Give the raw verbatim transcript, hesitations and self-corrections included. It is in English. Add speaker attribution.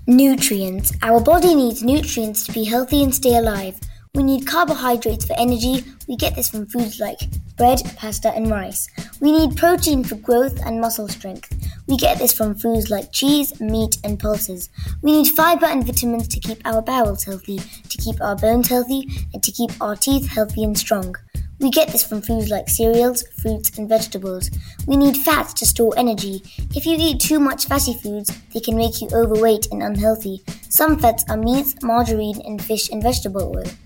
Speaker 1: Nutrients. Our body needs nutrients to be healthy and stay alive. We need carbohydrates for energy. We get this from foods like bread, pasta, and rice. We need protein for growth and muscle strength. We get this from foods like cheese, meat, and pulses. We need fiber and vitamins to keep our bowels healthy, to keep our bones healthy, and to keep our teeth healthy and strong. We get this from foods like cereals, fruits, and vegetables. We need fats to store energy. If you eat too much fatty foods, they can make you overweight and unhealthy. Some fats are meat, margarine, and fish and vegetable oil.